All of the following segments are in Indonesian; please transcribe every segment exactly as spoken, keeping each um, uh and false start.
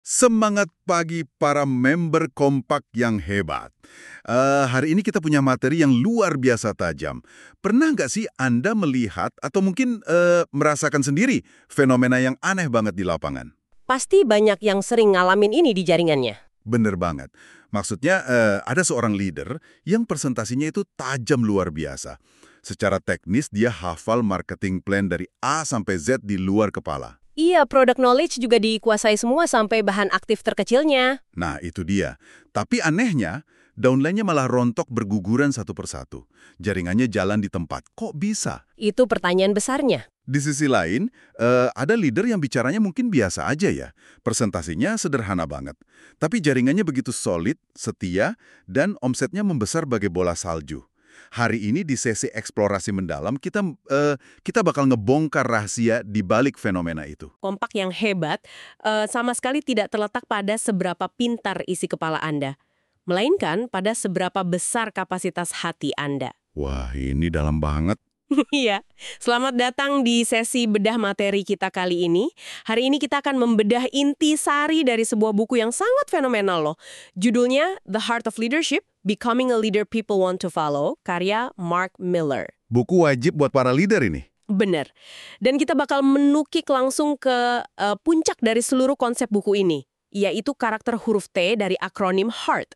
Semangat pagi para member kompak yang hebat. Eh, hari ini kita punya materi yang luar biasa tajam. Pernah nggak sih Anda melihat atau mungkin eh, merasakan sendiri fenomena yang aneh banget di lapangan? Pasti banyak yang sering ngalamin ini di jaringannya. Bener banget. Maksudnya eh, ada seorang leader yang presentasinya itu tajam luar biasa. Secara teknis dia hafal marketing plan dari A sampai Z di luar kepala. Iya, product knowledge juga dikuasai semua sampai bahan aktif terkecilnya. Nah, itu dia. Tapi anehnya, downline-nya malah rontok berguguran satu persatu. Jaringannya jalan di tempat. Kok bisa? Itu pertanyaan besarnya. Di sisi lain, eh, ada leader yang bicaranya mungkin biasa aja ya. Presentasinya sederhana banget. Tapi jaringannya begitu solid, setia, dan omsetnya membesar bagai bola salju. Hari ini di sesi eksplorasi mendalam, kita eh, kita bakal ngebongkar rahasia di balik fenomena itu. Kompak yang hebat eh, sama sekali tidak terletak pada seberapa pintar isi kepala Anda, melainkan pada seberapa besar kapasitas hati Anda. Wah, ini dalam banget. Iya, selamat datang di sesi bedah materi kita kali ini. Hari ini kita akan membedah inti sari dari sebuah buku yang sangat fenomenal loh. Judulnya The Heart of Leadership, Becoming a Leader People Want to Follow, karya Mark Miller. Buku wajib buat para leader ini. Bener. Dan kita bakal menukik langsung ke uh, puncak dari seluruh konsep buku ini, yaitu karakter huruf T dari akronim HEART.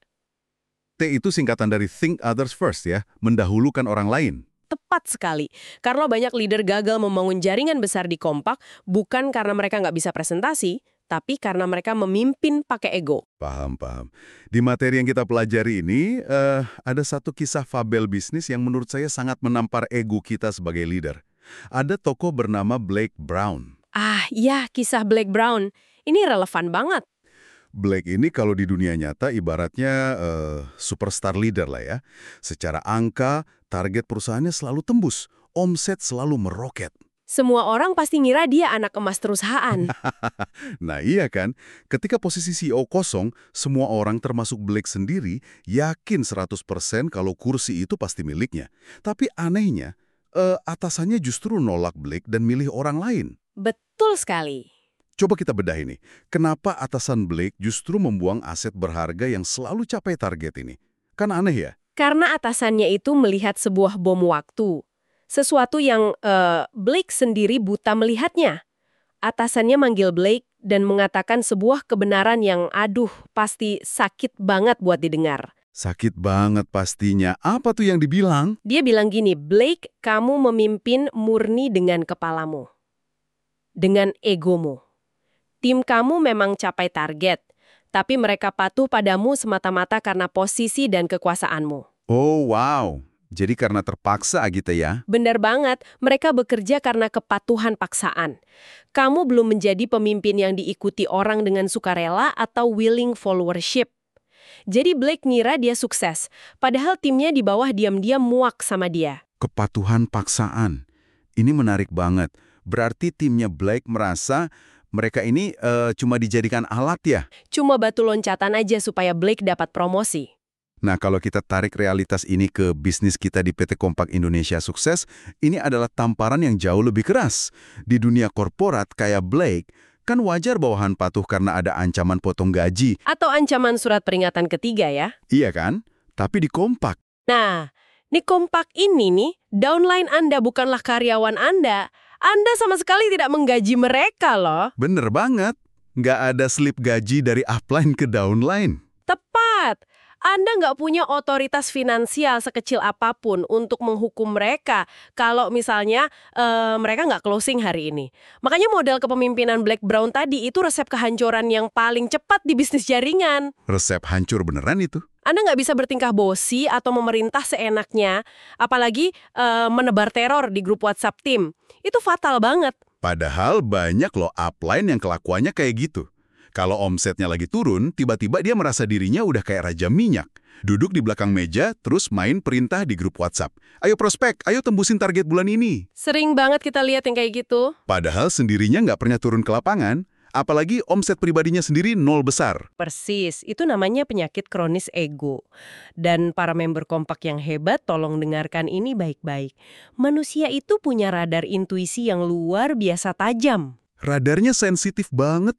T itu singkatan dari Think Others First ya, mendahulukan orang lain. Tepat sekali. Karena banyak leader gagal membangun jaringan besar di kompak, bukan karena mereka nggak bisa presentasi, tapi karena mereka memimpin pakai ego. Paham, paham. Di materi yang kita pelajari ini, eh, ada satu kisah fabel bisnis yang menurut saya sangat menampar ego kita sebagai leader. Ada tokoh bernama Blake Brown. Ah, iya, kisah Blake Brown. Ini relevan banget. Blake ini kalau di dunia nyata ibaratnya eh, superstar leader lah ya. Secara angka, target perusahaannya selalu tembus, omset selalu meroket. Semua orang pasti ngira dia anak emas perusahaan. Nah iya kan, ketika posisi C E O kosong, semua orang termasuk Blake sendiri yakin seratus persen kalau kursi itu pasti miliknya. Tapi anehnya, eh, atasannya justru nolak Blake dan milih orang lain. Betul sekali. Coba kita bedah ini. Kenapa atasan Blake justru membuang aset berharga yang selalu capai target ini? Kan aneh ya? Karena atasannya itu melihat sebuah bom waktu. Sesuatu yang uh, Blake sendiri buta melihatnya. Atasannya manggil Blake dan mengatakan sebuah kebenaran yang aduh pasti sakit banget buat didengar. Sakit banget pastinya. Apa tuh yang dibilang? Dia bilang gini, Blake, kamu memimpin murni dengan kepalamu. Dengan egomu. Tim kamu memang capai target, tapi mereka patuh padamu semata-mata karena posisi dan kekuasaanmu. Oh wow, jadi karena terpaksa gitu ya? Benar banget, mereka bekerja karena kepatuhan paksaan. Kamu belum menjadi pemimpin yang diikuti orang dengan sukarela atau willing followership. Jadi Blake ngira dia sukses, padahal timnya di bawah diam-diam muak sama dia. Kepatuhan paksaan. Ini menarik banget. Berarti timnya Blake merasa mereka ini uh, cuma dijadikan alat ya? Cuma batu loncatan aja supaya Blake dapat promosi. Nah, kalau kita tarik realitas ini ke bisnis kita di P T Kompak Indonesia Sukses, ini adalah tamparan yang jauh lebih keras. Di dunia korporat kayak Blake, kan wajar bawahan patuh karena ada ancaman potong gaji. Atau ancaman surat peringatan ketiga ya? Iya kan? Tapi di Kompak. Nah, di Kompak ini nih, downline Anda bukanlah karyawan Anda. Anda sama sekali tidak menggaji mereka loh. Bener banget. Nggak ada slip gaji dari upline ke downline. Tepat. Anda nggak punya otoritas finansial sekecil apapun untuk menghukum mereka kalau misalnya uh, mereka nggak closing hari ini. Makanya model kepemimpinan Blake Brown tadi itu resep kehancuran yang paling cepat di bisnis jaringan. Resep hancur beneran itu? Anda nggak bisa bertingkah bosi atau memerintah seenaknya, apalagi uh, menebar teror di grup WhatsApp tim. Itu fatal banget. Padahal banyak loh upline yang kelakuannya kayak gitu. Kalau omsetnya lagi turun, tiba-tiba dia merasa dirinya udah kayak raja minyak. Duduk di belakang meja, terus main perintah di grup WhatsApp. Ayo prospek, ayo tembusin target bulan ini. Sering banget kita lihat yang kayak gitu. Padahal sendirinya nggak pernah turun ke lapangan. Apalagi omset pribadinya sendiri nol besar. Persis, itu namanya penyakit kronis ego. Dan para member kompak yang hebat, tolong dengarkan ini baik-baik. Manusia itu punya radar intuisi yang luar biasa tajam. Radarnya sensitif banget ya.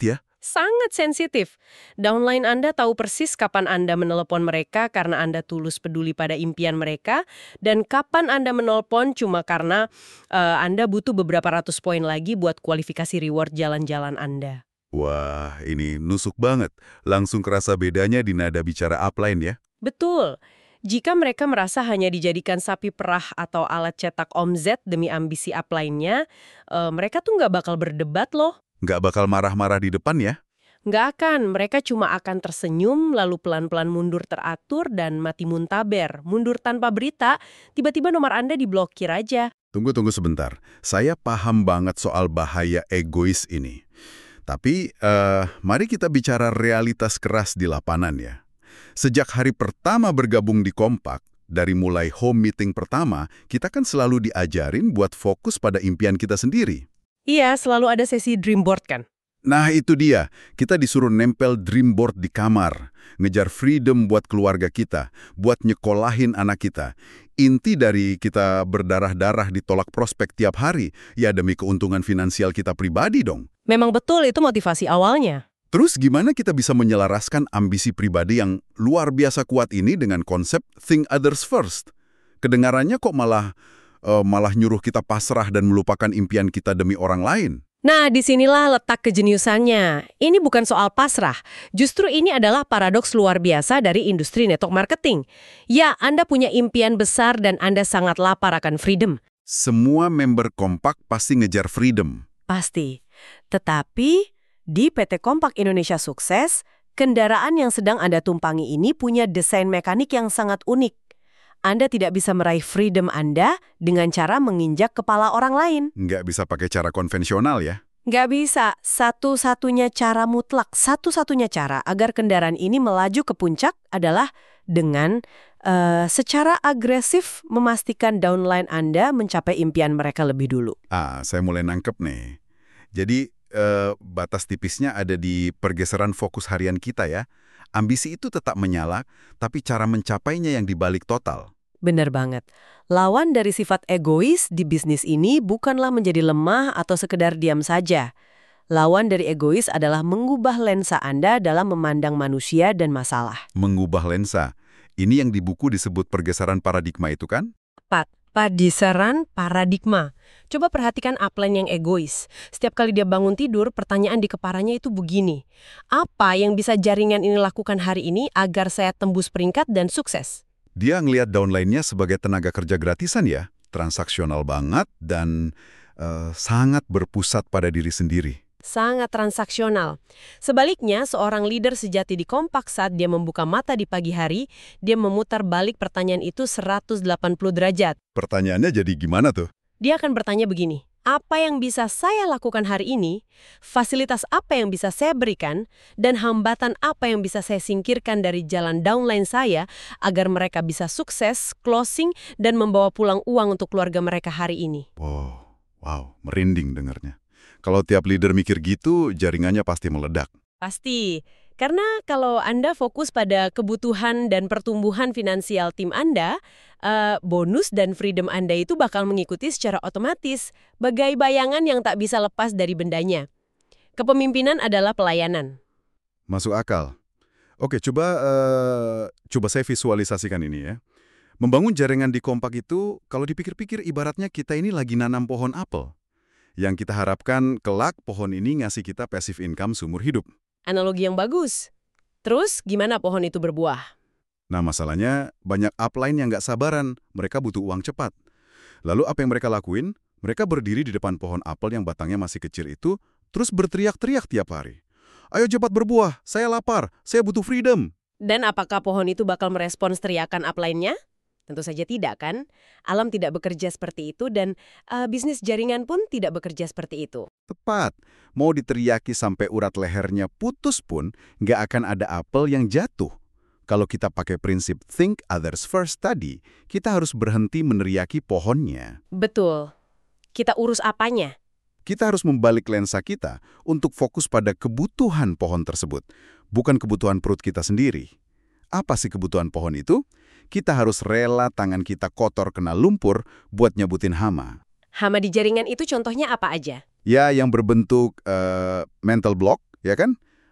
Sangat sensitif. Downline Anda tahu persis kapan Anda menelepon mereka karena Anda tulus peduli pada impian mereka, dan kapan Anda menelpon cuma karena eh, Anda butuh beberapa ratus poin lagi buat kualifikasi reward jalan-jalan Anda. Wah, ini nusuk banget. Langsung kerasa bedanya di nada bicara upline ya. Betul. Jika mereka merasa hanya dijadikan sapi perah atau alat cetak omzet demi ambisi upline-nya, eh, mereka tuh nggak bakal berdebat loh. Nggak bakal marah-marah di depan ya. Nggak akan, mereka cuma akan tersenyum, lalu pelan-pelan mundur teratur dan mati muntaber. Mundur tanpa berita, tiba-tiba nomor Anda diblokir aja. Tunggu-tunggu sebentar. Saya paham banget soal bahaya egois ini. Tapi, eh, mari kita bicara realitas keras di lapangan ya. Sejak hari pertama bergabung di Kompak, dari mulai home meeting pertama, kita kan selalu diajarin buat fokus pada impian kita sendiri. Iya, selalu ada sesi dream board kan? Nah itu dia, kita disuruh nempel dream board di kamar, ngejar freedom buat keluarga kita, buat nyekolahin anak kita. Inti dari kita berdarah-darah ditolak prospek tiap hari, ya demi keuntungan finansial kita pribadi dong. Memang betul itu motivasi awalnya. Terus gimana kita bisa menyelaraskan ambisi pribadi yang luar biasa kuat ini dengan konsep think others first? Kedengarannya kok malah uh, malah nyuruh kita pasrah dan melupakan impian kita demi orang lain. Nah, disinilah letak kejeniusannya. Ini bukan soal pasrah. Justru ini adalah paradoks luar biasa dari industri network marketing. Ya, Anda punya impian besar dan Anda sangat lapar akan freedom. Semua member Kompak pasti ngejar freedom. Pasti. Tetapi, di P T Kompak Indonesia Sukses, kendaraan yang sedang Anda tumpangi ini punya desain mekanik yang sangat unik. Anda tidak bisa meraih freedom Anda dengan cara menginjak kepala orang lain. Nggak bisa pakai cara konvensional ya? Nggak bisa. Satu-satunya cara mutlak, satu-satunya cara agar kendaraan ini melaju ke puncak adalah dengan uh, secara agresif memastikan downline Anda mencapai impian mereka lebih dulu. Ah, saya mulai nangkep nih. Jadi, uh, batas tipisnya ada di pergeseran fokus harian kita ya. Ambisi itu tetap menyala, tapi cara mencapainya yang dibalik total. Benar banget. Lawan dari sifat egois di bisnis ini bukanlah menjadi lemah atau sekedar diam saja. Lawan dari egois adalah mengubah lensa Anda dalam memandang manusia dan masalah. Mengubah lensa. Ini yang di buku disebut pergeseran paradigma itu kan? Pat, pergeseran paradigma. Coba perhatikan upline yang egois. Setiap kali dia bangun tidur, pertanyaan di kepalanya itu begini. Apa yang bisa jaringan ini lakukan hari ini agar saya tembus peringkat dan sukses? Dia ngelihat downline-nya sebagai tenaga kerja gratisan ya, transaksional banget dan uh, sangat berpusat pada diri sendiri. Sangat transaksional. Sebaliknya, seorang leader sejati di Kompak saat dia membuka mata di pagi hari, dia memutar balik pertanyaan itu seratus delapan puluh derajat. Pertanyaannya jadi gimana tuh? Dia akan bertanya begini, apa yang bisa saya lakukan hari ini, fasilitas apa yang bisa saya berikan, dan hambatan apa yang bisa saya singkirkan dari jalan downline saya agar mereka bisa sukses, closing, dan membawa pulang uang untuk keluarga mereka hari ini. Wow, wow, merinding dengarnya. Kalau tiap leader mikir gitu, jaringannya pasti meledak. Pasti. Karena kalau Anda fokus pada kebutuhan dan pertumbuhan finansial tim Anda, uh, bonus dan freedom Anda itu bakal mengikuti secara otomatis, bagai bayangan yang tak bisa lepas dari bendanya. Kepemimpinan adalah pelayanan. Masuk akal. Oke, coba uh, coba saya visualisasikan ini ya. Membangun jaringan di Kompak itu, kalau dipikir-pikir ibaratnya kita ini lagi nanam pohon apel. Yang kita harapkan kelak pohon ini ngasih kita passive income seumur hidup. Analogi yang bagus. Terus, gimana pohon itu berbuah? Nah, masalahnya banyak upline yang nggak sabaran, mereka butuh uang cepat. Lalu apa yang mereka lakuin? Mereka berdiri di depan pohon apel yang batangnya masih kecil itu, terus berteriak-teriak tiap hari. Ayo cepat berbuah, saya lapar, saya butuh freedom. Dan apakah pohon itu bakal merespons teriakan upline-nya? Tentu saja tidak kan? Alam tidak bekerja seperti itu dan uh, bisnis jaringan pun tidak bekerja seperti itu. Tepat. Mau diteriaki sampai urat lehernya putus pun, nggak akan ada apel yang jatuh. Kalau kita pakai prinsip think others first tadi, kita harus berhenti meneriaki pohonnya. Betul. Kita urus apanya? Kita harus membalik lensa kita untuk fokus pada kebutuhan pohon tersebut, bukan kebutuhan perut kita sendiri. Apa sih kebutuhan pohon itu? Kita harus rela tangan kita kotor kena lumpur buat nyebutin hama. Hama di jaringan itu contohnya apa aja? Ya, yang berbentuk uh, mental block, ya kan?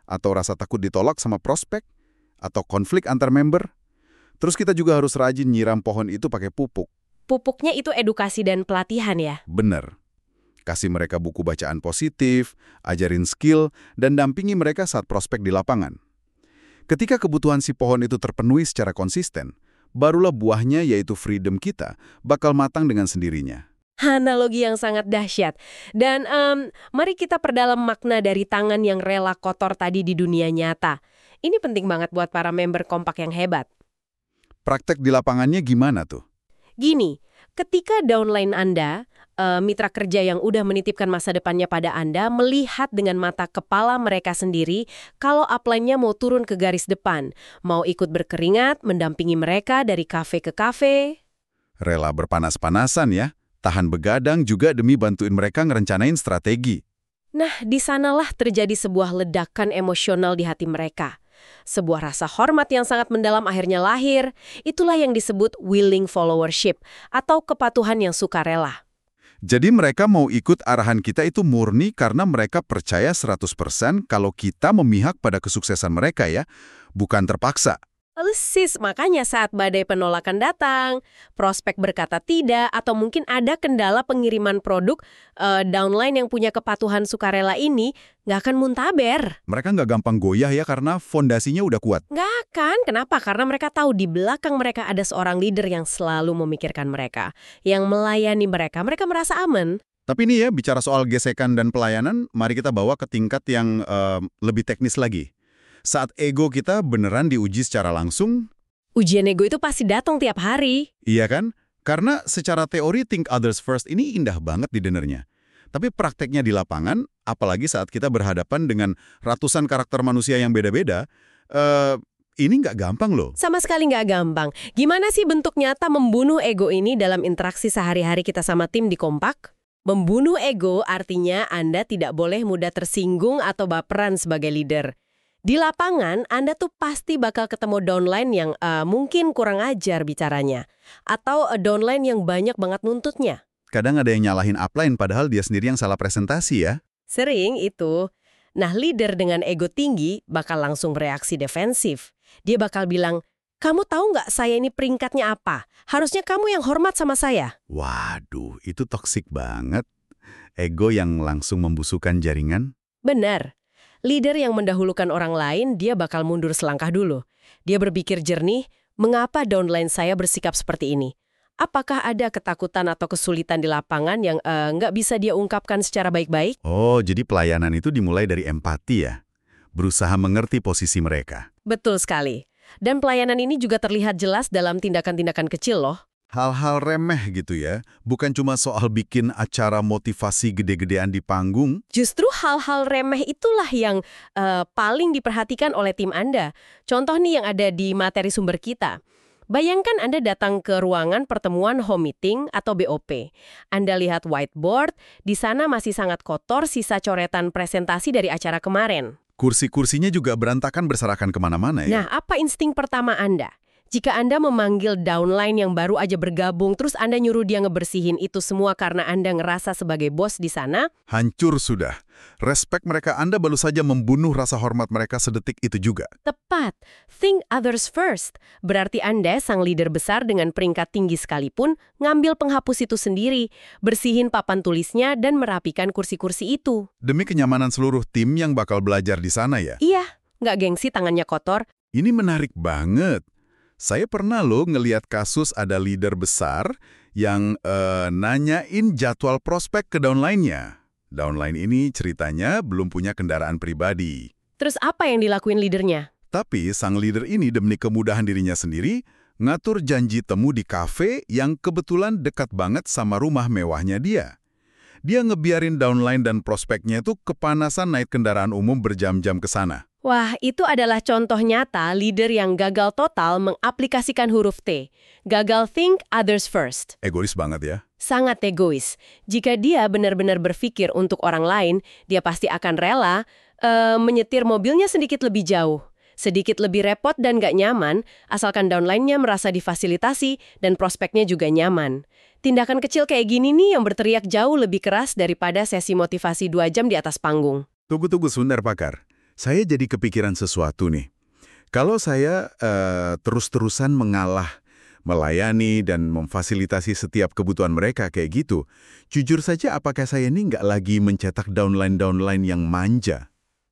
Atau rasa takut ditolak sama prospek? Atau konflik antar member? Terus kita juga harus rajin nyiram pohon itu pakai pupuk. Pupuknya itu edukasi dan pelatihan ya? Bener. Kasih mereka buku bacaan positif, ajarin skill, dan dampingi mereka saat prospek di lapangan. Ketika kebutuhan si pohon itu terpenuhi secara konsisten, barulah buahnya yaitu freedom kita bakal matang dengan sendirinya. Analogi yang sangat dahsyat. Dan em, mari kita perdalam makna dari tangan yang rela kotor tadi di dunia nyata. Ini penting banget buat para member kompak yang hebat. Praktek di lapangannya gimana tuh? Gini, ketika downline Anda, eh, mitra kerja yang udah menitipkan masa depannya pada Anda, melihat dengan mata kepala mereka sendiri kalau upline-nya mau turun ke garis depan, mau ikut berkeringat, mendampingi mereka dari kafe ke kafe. Rela berpanas-panasan ya, tahan begadang juga demi bantuin mereka ngerencanain strategi. Nah, di sanalah terjadi sebuah ledakan emosional di hati mereka. Sebuah rasa hormat yang sangat mendalam akhirnya lahir. Itulah yang disebut willing followership atau kepatuhan yang sukarela. Jadi mereka mau ikut arahan kita itu murni karena mereka percaya seratus persen kalau kita memihak pada kesuksesan mereka ya, bukan terpaksa. Persis, makanya saat badai penolakan datang, prospek berkata tidak, atau mungkin ada kendala pengiriman produk, eh, downline yang punya kepatuhan sukarela ini nggak akan muntaber. Mereka nggak gampang goyah ya karena fondasinya udah kuat. Nggak akan, kenapa? Karena mereka tahu di belakang mereka ada seorang leader yang selalu memikirkan mereka, yang melayani mereka, mereka merasa aman. Tapi ini ya, bicara soal gesekan dan pelayanan, mari kita bawa ke tingkat yang eh, lebih teknis lagi. Saat ego kita beneran diuji secara langsung. Ujian ego itu pasti datang tiap hari. Iya kan? Karena secara teori think others first ini indah banget didengarnya. Tapi prakteknya di lapangan, apalagi saat kita berhadapan dengan ratusan karakter manusia yang beda-beda, eh, ini nggak gampang loh. Sama sekali nggak gampang. Gimana sih bentuk nyata membunuh ego ini dalam interaksi sehari-hari kita sama tim di Kompak? Membunuh ego artinya Anda tidak boleh mudah tersinggung atau baperan sebagai leader. Di lapangan, Anda tuh pasti bakal ketemu downline yang uh, mungkin kurang ajar bicaranya. Atau uh, downline yang banyak banget nuntutnya. Kadang ada yang nyalahin upline padahal dia sendiri yang salah presentasi ya. Sering itu. Nah, leader dengan ego tinggi bakal langsung bereaksi defensif. Dia bakal bilang, kamu tahu nggak saya ini peringkatnya apa? Harusnya kamu yang hormat sama saya. Waduh, itu toksik banget. Ego yang langsung membusukkan jaringan. Benar. Leader yang mendahulukan orang lain, dia bakal mundur selangkah dulu. Dia berpikir jernih, mengapa downline saya bersikap seperti ini? Apakah ada ketakutan atau kesulitan di lapangan yang uh, nggak bisa dia ungkapkan secara baik-baik? Oh, jadi pelayanan itu dimulai dari empati ya? Berusaha mengerti posisi mereka. Betul sekali. Dan pelayanan ini juga terlihat jelas dalam tindakan-tindakan kecil loh. Hal-hal remeh gitu ya, bukan cuma soal bikin acara motivasi gede-gedean di panggung. Justru hal-hal remeh itulah yang uh, paling diperhatikan oleh tim Anda. Contoh nih yang ada di materi sumber kita. Bayangkan Anda datang ke ruangan pertemuan home meeting atau B O P. Anda lihat whiteboard, di sana masih sangat kotor sisa coretan presentasi dari acara kemarin. Kursi-kursinya juga berantakan berserakan kemana-mana ya. Nah, apa insting pertama Anda? Jika Anda memanggil downline yang baru aja bergabung, terus Anda nyuruh dia ngebersihin itu semua karena Anda ngerasa sebagai bos di sana? Hancur sudah. Respek mereka Anda baru saja membunuh rasa hormat mereka sedetik itu juga. Tepat. Think others first. Berarti Anda, sang leader besar dengan peringkat tinggi sekalipun, ngambil penghapus itu sendiri, bersihin papan tulisnya, dan merapikan kursi-kursi itu. Demi kenyamanan seluruh tim yang bakal belajar di sana ya? Iya, nggak gengsi tangannya kotor. Ini menarik banget. Saya pernah loh ngeliat kasus ada leader besar yang uh, nanyain jadwal prospek ke downline-nya. Downline ini ceritanya belum punya kendaraan pribadi. Terus apa yang dilakuin leadernya? Tapi sang leader ini demi kemudahan dirinya sendiri, ngatur janji temu di kafe yang kebetulan dekat banget sama rumah mewahnya dia. Dia ngebiarin downline dan prospeknya itu kepanasan naik kendaraan umum berjam-jam ke sana. Wah, itu adalah contoh nyata leader yang gagal total mengaplikasikan huruf T. Gagal think others first. Egois banget ya. Sangat egois. Jika dia benar-benar berpikir untuk orang lain, dia pasti akan rela uh, menyetir mobilnya sedikit lebih jauh. Sedikit lebih repot dan gak nyaman, asalkan downline-nya merasa difasilitasi dan prospeknya juga nyaman. Tindakan kecil kayak gini nih yang berteriak jauh lebih keras daripada sesi motivasi dua jam di atas panggung. Tunggu-tunggu sebentar, Pakar. Saya jadi kepikiran sesuatu nih. Kalau saya eh, terus-terusan mengalah, melayani dan memfasilitasi setiap kebutuhan mereka kayak gitu, jujur saja apakah saya ini nggak lagi mencetak downline-downline yang manja?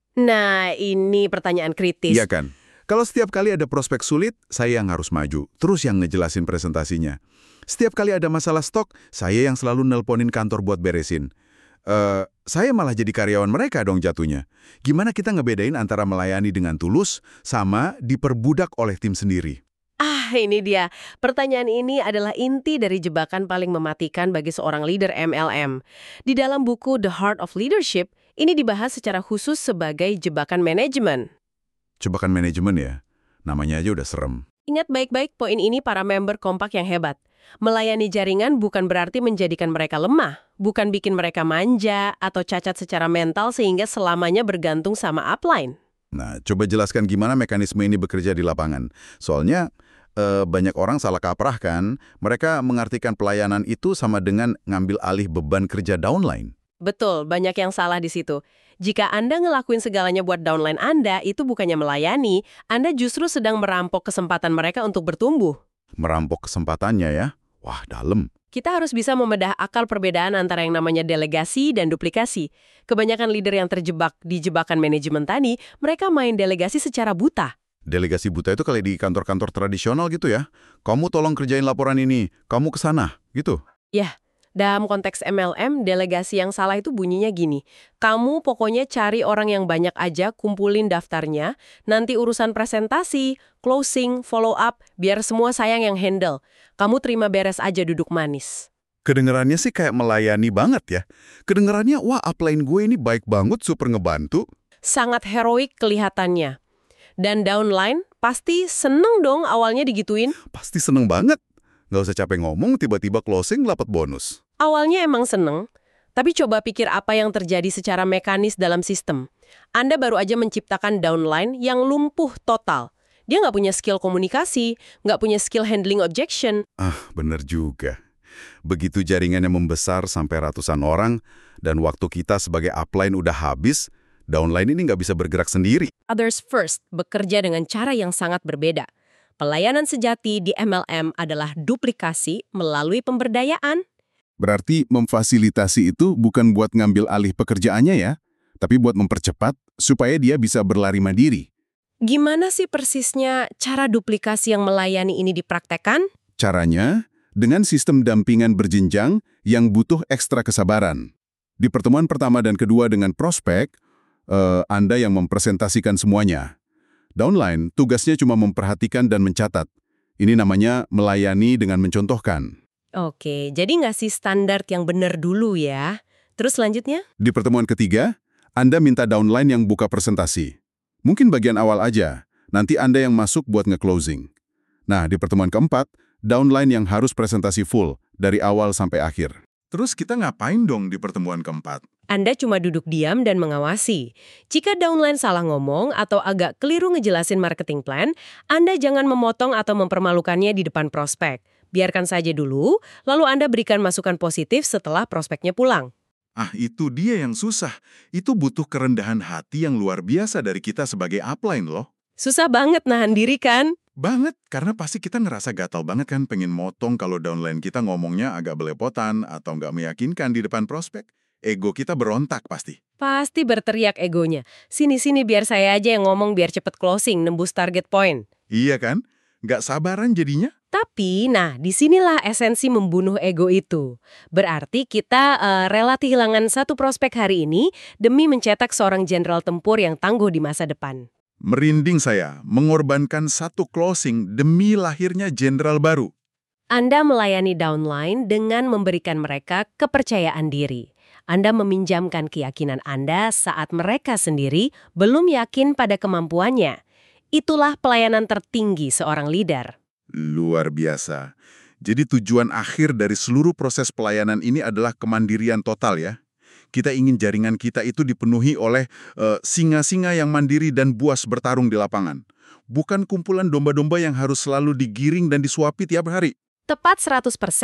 Nah, ini pertanyaan kritis. Iya kan? Kalau setiap kali ada prospek sulit, saya yang harus maju, terus yang ngejelasin presentasinya. Setiap kali ada masalah stok, saya yang selalu nelponin kantor buat beresin. Eh, saya malah jadi karyawan mereka dong jatuhnya. Gimana kita ngebedain antara melayani dengan tulus sama diperbudak oleh tim sendiri? Ah, ini dia. Pertanyaan ini adalah inti dari jebakan paling mematikan bagi seorang leader M L M. Di dalam buku The Heart of Leadership, ini dibahas secara khusus sebagai jebakan manajemen. Jebakan manajemen ya? Namanya aja udah serem. Ingat baik-baik poin ini para member kompak yang hebat. Melayani jaringan bukan berarti menjadikan mereka lemah, bukan bikin mereka manja atau cacat secara mental sehingga selamanya bergantung sama upline. Nah, coba jelaskan gimana mekanisme ini bekerja di lapangan. Soalnya, eh, banyak orang salah kaprah kan, mereka mengartikan pelayanan itu sama dengan ngambil alih beban kerja downline. Betul, banyak yang salah di situ. Jika Anda ngelakuin segalanya buat downline Anda, itu bukannya melayani, Anda justru sedang merampok kesempatan mereka untuk bertumbuh. Merampok kesempatannya ya? Wah, dalam. Kita harus bisa membedah akal perbedaan antara yang namanya delegasi dan duplikasi. Kebanyakan leader yang terjebak di jebakan manajemen tadi, mereka main delegasi secara buta. Delegasi buta itu kayak di kantor-kantor tradisional gitu ya? Kamu tolong kerjain laporan ini, kamu ke sana, gitu? Yah, dalam konteks M L M, delegasi yang salah itu bunyinya gini. Kamu pokoknya cari orang yang banyak aja, kumpulin daftarnya, nanti urusan presentasi, closing, follow up, biar semua sayang yang handle. Kamu terima beres aja duduk manis. Kedengerannya sih kayak melayani banget ya. Kedengerannya, wah upline gue ini baik banget, super ngebantu. Sangat heroik kelihatannya. Dan downline pasti seneng dong awalnya digituin. Pasti seneng banget. Nggak usah capek ngomong, tiba-tiba closing dapat bonus. Awalnya emang seneng, tapi coba pikir apa yang terjadi secara mekanis dalam sistem. Anda baru aja menciptakan downline yang lumpuh total. Dia nggak punya skill komunikasi, nggak punya skill handling objection. Ah, bener juga. Begitu jaringannya membesar sampai ratusan orang, dan waktu kita sebagai upline udah habis, downline ini nggak bisa bergerak sendiri. Others first bekerja dengan cara yang sangat berbeda. Pelayanan sejati di M L M adalah duplikasi melalui pemberdayaan. Berarti memfasilitasi itu bukan buat ngambil alih pekerjaannya ya, tapi buat mempercepat supaya dia bisa berlari mandiri. Gimana sih persisnya cara duplikasi yang melayani ini dipraktekkan? Caranya, dengan sistem dampingan berjenjang yang butuh ekstra kesabaran. Di pertemuan pertama dan kedua dengan prospek, eh, Anda yang mempresentasikan semuanya. Downline, tugasnya cuma memperhatikan dan mencatat. Ini namanya melayani dengan mencontohkan. Oke, jadi ngasih standar yang benar dulu ya. Terus selanjutnya? Di pertemuan ketiga, Anda minta downline yang buka presentasi. Mungkin bagian awal aja, nanti Anda yang masuk buat nge-closing. Nah, di pertemuan keempat, downline yang harus presentasi full, dari awal sampai akhir. Terus kita ngapain dong di pertemuan keempat? Anda cuma duduk diam dan mengawasi. Jika downline salah ngomong atau agak keliru ngejelasin marketing plan, Anda jangan memotong atau mempermalukannya di depan prospek. Biarkan saja dulu, lalu Anda berikan masukan positif setelah prospeknya pulang. Ah, itu dia yang susah. Itu butuh kerendahan hati yang luar biasa dari kita sebagai upline loh. Susah banget nahan diri kan? Banget, karena pasti kita ngerasa gatal banget kan pengen motong kalau downline kita ngomongnya agak belepotan atau nggak meyakinkan di depan prospek. Ego kita berontak pasti. Pasti berteriak egonya. Sini-sini biar saya aja yang ngomong biar cepet closing, nembus target point. Iya kan? Nggak sabaran jadinya. Tapi, nah, disinilah esensi membunuh ego itu. Berarti kita uh, rela kehilangan satu prospek hari ini demi mencetak seorang jenderal tempur yang tangguh di masa depan. Merinding saya, mengorbankan satu closing demi lahirnya jenderal baru. Anda melayani downline dengan memberikan mereka kepercayaan diri. Anda meminjamkan keyakinan Anda saat mereka sendiri belum yakin pada kemampuannya. Itulah pelayanan tertinggi seorang leader. Luar biasa. Jadi tujuan akhir dari seluruh proses pelayanan ini adalah kemandirian total ya. Kita ingin jaringan kita itu dipenuhi oleh uh, singa-singa yang mandiri dan buas bertarung di lapangan. Bukan kumpulan domba-domba yang harus selalu digiring dan disuapi tiap hari. Tepat seratus persen.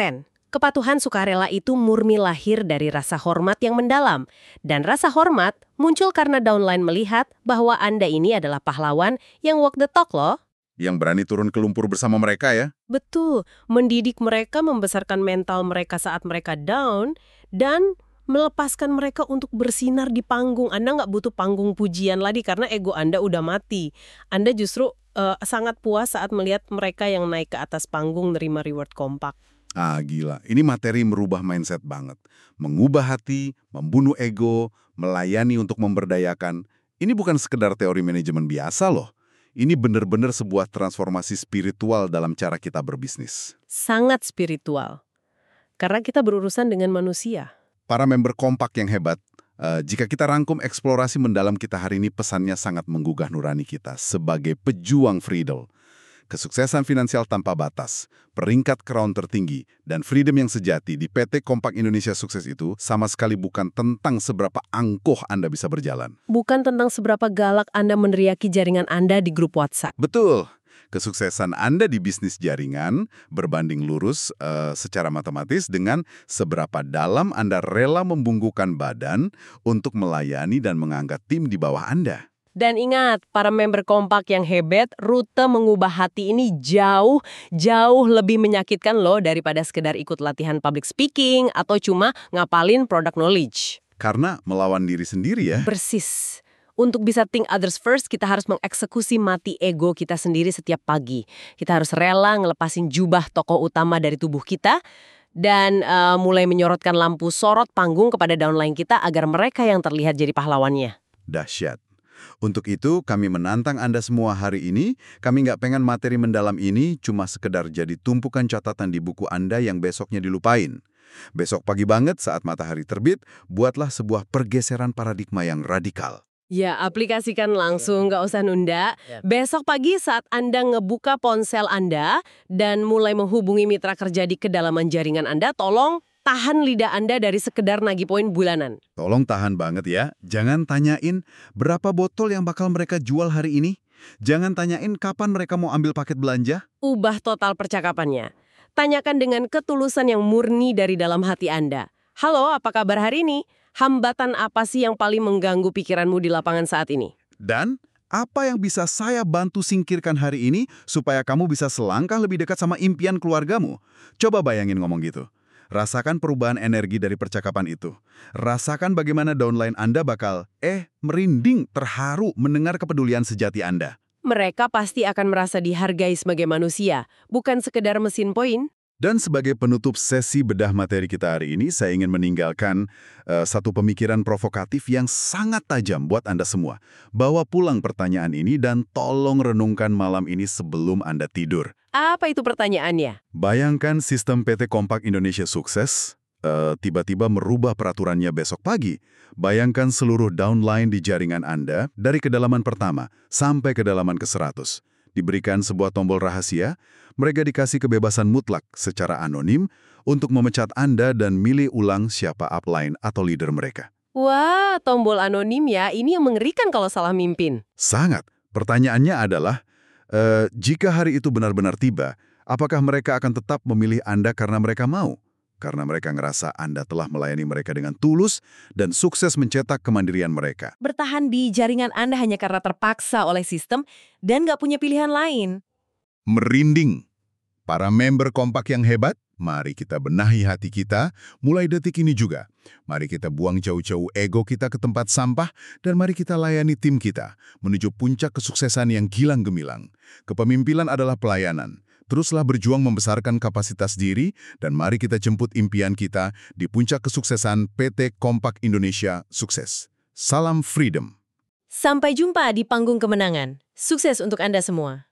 Kepatuhan sukarela itu murni lahir dari rasa hormat yang mendalam. Dan rasa hormat muncul karena downline melihat bahwa Anda ini adalah pahlawan yang walk the talk loh. Yang berani turun ke lumpur bersama mereka ya. Betul, mendidik mereka, membesarkan mental mereka saat mereka down, dan melepaskan mereka untuk bersinar di panggung. Anda nggak butuh panggung pujian lagi karena ego Anda udah mati. Anda justru uh, sangat puas saat melihat mereka yang naik ke atas panggung nerima reward kompak. Ah, gila. Ini materi merubah mindset banget. Mengubah hati, membunuh ego, melayani untuk memberdayakan. Ini bukan sekedar teori manajemen biasa loh. Ini benar-benar sebuah transformasi spiritual dalam cara kita berbisnis. Sangat spiritual. Karena kita berurusan dengan manusia. Para member kompak yang hebat, uh, jika kita rangkum eksplorasi mendalam kita hari ini, pesannya sangat menggugah nurani kita sebagai pejuang Friedel. Kesuksesan finansial tanpa batas, peringkat crown tertinggi, dan freedom yang sejati di P T Kompak Indonesia Sukses itu sama sekali bukan tentang seberapa angkuh Anda bisa berjalan. Bukan tentang seberapa galak Anda meneriaki jaringan Anda di grup WhatsApp. Betul. Kesuksesan Anda di bisnis jaringan berbanding lurus uh, secara matematis dengan seberapa dalam Anda rela membungkukkan badan untuk melayani dan mengangkat tim di bawah Anda. Dan ingat, para member kompak yang hebat, rute mengubah hati ini jauh, jauh lebih menyakitkan loh daripada sekedar ikut latihan public speaking atau cuma ngapalin product knowledge. Karena melawan diri sendiri ya. Persis. Untuk bisa think others first, kita harus mengeksekusi mati ego kita sendiri setiap pagi. Kita harus rela ngelepasin jubah tokoh utama dari tubuh kita dan uh, mulai menyorotkan lampu sorot panggung kepada downline kita agar mereka yang terlihat jadi pahlawannya. Dahsyat. Untuk itu, kami menantang Anda semua hari ini. Kami nggak pengen materi mendalam ini cuma sekedar jadi tumpukan catatan di buku Anda yang besoknya dilupain. Besok pagi banget saat matahari terbit, buatlah sebuah pergeseran paradigma yang radikal. Ya, aplikasikan langsung, nggak usah nunda. Besok pagi saat Anda ngebuka ponsel Anda dan mulai menghubungi mitra kerja di kedalaman jaringan Anda, tolong tahan lidah Anda dari sekedar nagih poin bulanan. Tolong tahan banget ya. Jangan tanyain berapa botol yang bakal mereka jual hari ini. Jangan tanyain kapan mereka mau ambil paket belanja. Ubah total percakapannya. Tanyakan dengan ketulusan yang murni dari dalam hati Anda. Halo, apa kabar hari ini? Hambatan apa sih yang paling mengganggu pikiranmu di lapangan saat ini? Dan apa yang bisa saya bantu singkirkan hari ini supaya kamu bisa selangkah lebih dekat sama impian keluargamu? Coba bayangin ngomong gitu. Rasakan perubahan energi dari percakapan itu. Rasakan bagaimana downline Anda bakal, eh, merinding, terharu mendengar kepedulian sejati Anda. Mereka pasti akan merasa dihargai sebagai manusia, bukan sekedar mesin poin. Dan sebagai penutup sesi bedah materi kita hari ini, saya ingin meninggalkan uh, satu pemikiran provokatif yang sangat tajam buat Anda semua. Bawa pulang pertanyaan ini dan tolong renungkan malam ini sebelum Anda tidur. Apa itu pertanyaannya? Bayangkan sistem P T Kompak Indonesia Sukses uh, tiba-tiba merubah peraturannya besok pagi. Bayangkan seluruh downline di jaringan Anda dari kedalaman pertama sampai kedalaman ke seratus. Diberikan sebuah tombol rahasia, mereka dikasih kebebasan mutlak secara anonim untuk memecat Anda dan milih ulang siapa upline atau leader mereka. Wah, tombol anonim ya, ini yang mengerikan kalau salah mimpin. Sangat. Pertanyaannya adalah, eh, jika hari itu benar-benar tiba, apakah mereka akan tetap memilih Anda karena mereka mau? Karena mereka ngerasa Anda telah melayani mereka dengan tulus dan sukses mencetak kemandirian mereka. Bertahan di jaringan Anda hanya karena terpaksa oleh sistem dan nggak punya pilihan lain. Merinding. Para member kompak yang hebat, mari kita benahi hati kita mulai detik ini juga. Mari kita buang jauh-jauh ego kita ke tempat sampah dan mari kita layani tim kita menuju puncak kesuksesan yang gilang gemilang. Kepemimpinan adalah pelayanan. Teruslah berjuang membesarkan kapasitas diri dan mari kita jemput impian kita di puncak kesuksesan P T Kompak Indonesia Sukses. Salam Freedom. Sampai jumpa di panggung kemenangan. Sukses untuk Anda semua.